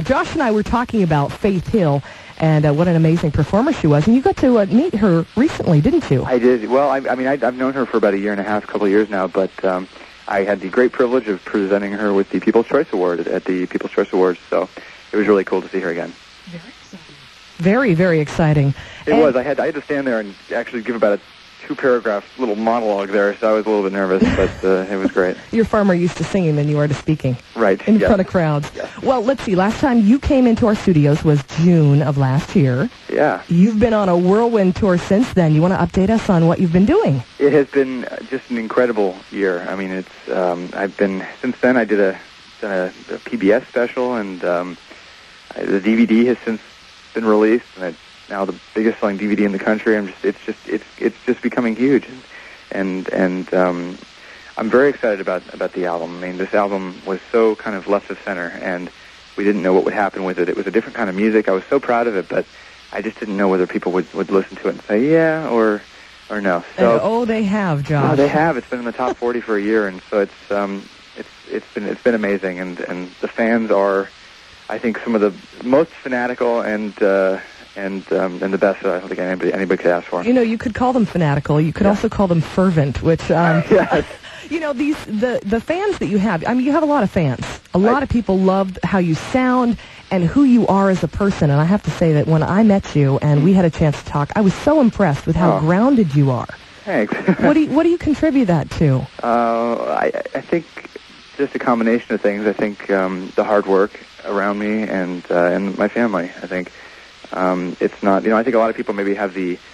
Josh and I were talking about Faith Hill and what an amazing performer she was. And you got to meet her recently, didn't you? I did. Well, I've known her for about a year and a half, couple of years now, but I had the great privilege of presenting her with the People's Choice Award at the People's Choice Awards, so it was really cool to see her again. Very exciting. Very, very exciting. It was. I had to stand there and actually give about a 2-paragraph little monologue there, so I was a little bit nervous, but it was great. You're far more used to singing than you are to speaking. Right. In front of crowds. Yes. Well, let's see. Last time you came into our studios was June of last year. Yeah. You've been on a whirlwind tour since then. You want to update us on what you've been doing? It has been just an incredible year. I mean, it's since then I did a PBS special, and the DVD has since been released, and it's now the biggest selling DVD in the country. It's just becoming huge, and I'm very excited about the album. I mean, this album was so kind of left of center, and we didn't know what would happen with it. It was a different kind of music. I was so proud of it, but I just didn't know whether people would listen to it and say yeah or no. So and, they have, Josh. Oh, they have. It's been in the top 40 for a year, and so it's been amazing, and the fans are, I think, some of the most fanatical and the best that I don't think anybody could ask for. You know, you could call them fanatical. You could also call them fervent, which yes. You know, the fans that you have. I mean, you have a lot of fans. A lot of people love how you sound and who you are as a person. And I have to say that when I met you and we had a chance to talk, I was so impressed with how grounded you are. Thanks. What do you contribute that to? I think just a combination of things. I think the hard work around me and my family. I think it's not. You know, I think a lot of people maybe have the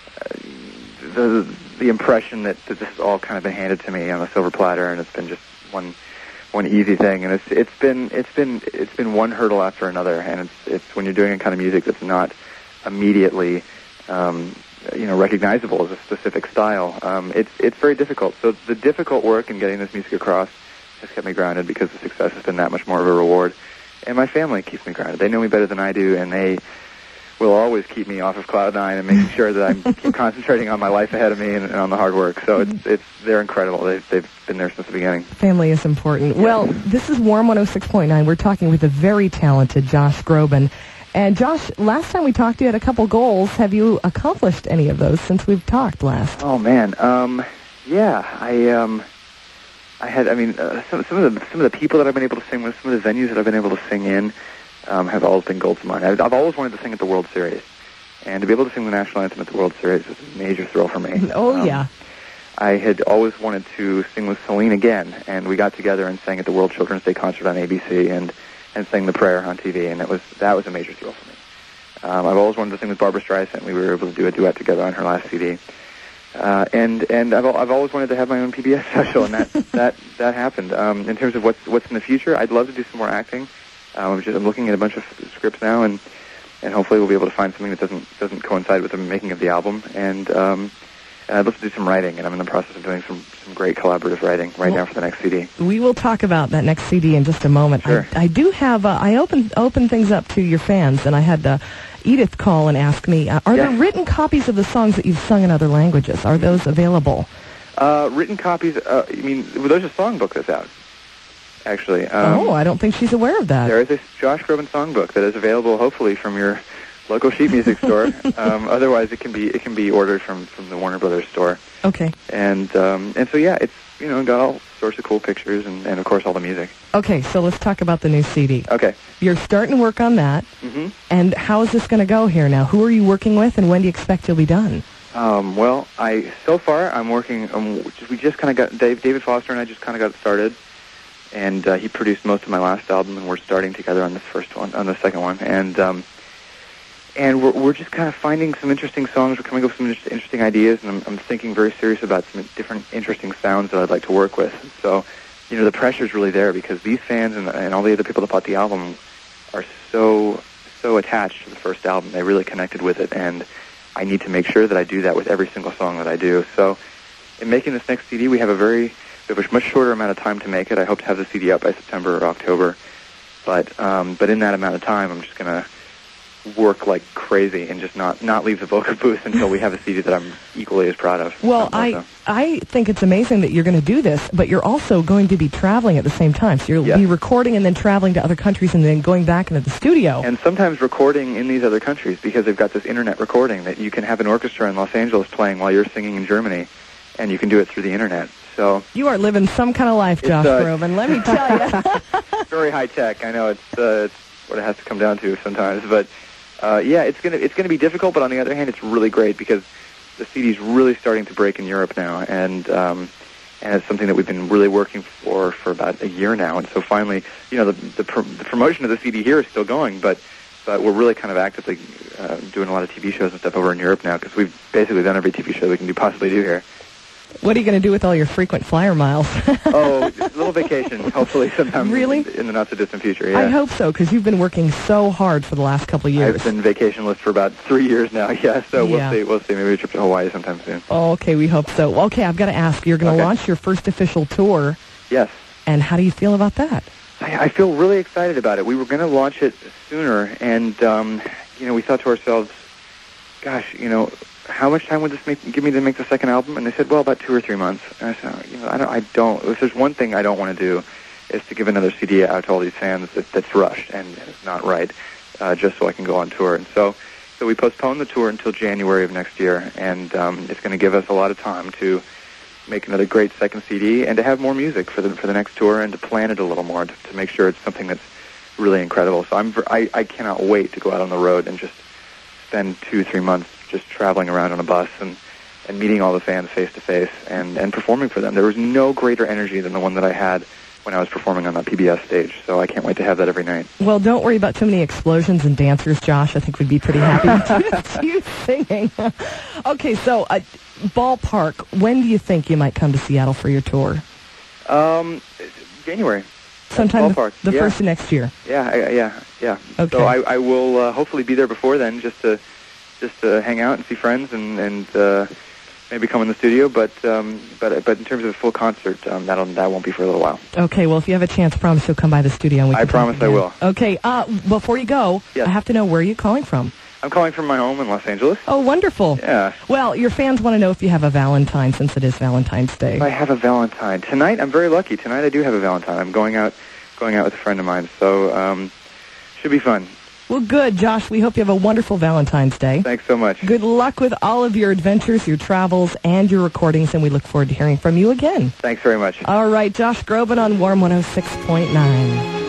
impression that this has all kind of been handed to me on a silver platter, and it's been just one easy thing, and it's been one hurdle after another, and it's when you're doing a kind of music that's not immediately recognizable as a specific style. It's very difficult. So the difficult work in getting this music across has kept me grounded, because the success has been that much more of a reward, and my family keeps me grounded. They know me better than I do, and they will always keep me off of cloud nine and making sure that I'm keep concentrating on my life ahead of me and on the hard work. So they're incredible. They've been there since the beginning. Family is important. Well, this is Warm 106.9. We're talking with a very talented Josh Groban. And Josh, last time we talked, you had a couple goals. Have you accomplished any of those since we've talked last? Oh man, yeah. I had. I mean, some of the people that I've been able to sing with, some of the venues that I've been able to sing in, have always been goals of mine. I've always wanted to sing at the World Series, and to be able to sing the national anthem at the World Series is a major thrill for me. Oh, yeah. I had always wanted to sing with Celine again, and we got together and sang at the World Children's Day concert on ABC and sang The Prayer on TV, and that was a major thrill for me. I've always wanted to sing with Barbra Streisand. We were able to do a duet together on her last CD. And I've always wanted to have my own PBS special, and that happened. In terms of what's in the future, I'd love to do some more acting. I'm looking at a bunch of scripts now, and hopefully we'll be able to find something that doesn't coincide with the making of the album. And I'd love to do some writing, and I'm in the process of doing some great collaborative writing now for the next CD. We will talk about that next CD in just a moment. Sure. I do have. I open things up to your fans, and I had Edith call and ask me, are there written copies of the songs that you've sung in other languages? Are those available? Written copies. You mean, there's a songbook that's out. Actually. I don't think she's aware of that. There is a Josh Groban songbook that is available, hopefully, from your local sheet music store. Otherwise, it can be ordered from the Warner Brothers store. Okay. And so yeah, it's got all sorts of cool pictures and of course all the music. Okay, so let's talk about the new CD. Okay. You're starting to work on that. Mm-hmm. And how is this going to go here now? Who are you working with, and when do you expect you'll be done? Well, so far I'm working. We just kind of got David Foster and I just kind of got started. And he produced most of my last album, and we're starting together on the second one, and we're just kind of finding some interesting songs. We're coming up with some interesting ideas, and I'm thinking very serious about some different interesting sounds that I'd like to work with. So, the pressure's really there, because these fans and all the other people that bought the album are so attached to the first album. They really connected with it, and I need to make sure that I do that with every single song that I do. So, in making this next CD, we have a much shorter amount of time to make it. I hope to have the CD out by September or October. But in that amount of time, I'm just going to work like crazy and just not leave the vocal booth until we have a CD that I'm equally as proud of. Well, I think it's amazing that you're going to do this, but you're also going to be traveling at the same time. So you'll be recording and then traveling to other countries and then going back into the studio. And sometimes recording in these other countries because they've got this internet recording that you can have an orchestra in Los Angeles playing while you're singing in Germany, and you can do it through the internet. So you are living some kind of life, Josh Groban, let me tell you. Very high tech. I know it's what it has to come down to sometimes, but it's gonna be difficult. But on the other hand, it's really great because the CD's really starting to break in Europe now, and it's something that we've been really working for about a year now. And so finally, the promotion of the CD here is still going, but we're really kind of actively doing a lot of TV shows and stuff over in Europe now because we've basically done every TV show we can possibly do here. What are you going to do with all your frequent flyer miles? Oh, a little vacation, hopefully sometime really? in the not-so-distant future, yeah. I hope so, because you've been working so hard for the last couple of years. I've been vacationless for about 3 years now, so we'll see. Maybe a trip to Hawaii sometime soon. Oh, okay, we hope so. Okay, I've got to ask, you're going to launch your first official tour. Yes. And how do you feel about that? I feel really excited about it. We were going to launch it sooner, and, we thought to ourselves, gosh, how much time would this give me to make the second album? And they said, well, about 2 or 3 months. And I said, if there's one thing I don't want to do, is to give another CD out to all these fans that's rushed and it's not right, just so I can go on tour. And so we postponed the tour until January of next year, and it's going to give us a lot of time to make another great second CD and to have more music for the next tour and to plan it a little more to make sure it's something that's really incredible. So I cannot wait to go out on the road and just spend 2-3 months just traveling around on a bus and meeting all the fans face to face and performing for them. There was no greater energy than the one that I had when I was performing on that PBS stage, so I can't wait to have that every night. Well, don't worry about too many explosions and dancers, Josh. I think we'd be pretty happy with you singing. Okay, so ballpark, when do you think you might come to Seattle for your tour? January. Sometime the first of next year. Yeah. Okay. So I will hopefully be there before then, just to hang out and see friends and maybe come in the studio. But in terms of a full concert, that won't be for a little while. Okay. Well, if you have a chance, promise you'll come by the studio. And we can promise I will. Okay. Before you go, I have to know, where are you calling from? I'm calling from my home in Los Angeles. Oh, wonderful. Yeah. Well, your fans want to know if you have a Valentine, since it is Valentine's Day. If I have a Valentine. Tonight, I'm very lucky. Tonight I do have a Valentine. I'm going out with a friend of mine, so should be fun. Well, good, Josh. We hope you have a wonderful Valentine's Day. Thanks so much. Good luck with all of your adventures, your travels, and your recordings, and we look forward to hearing from you again. Thanks very much. All right, Josh Groban on Warm 106.9.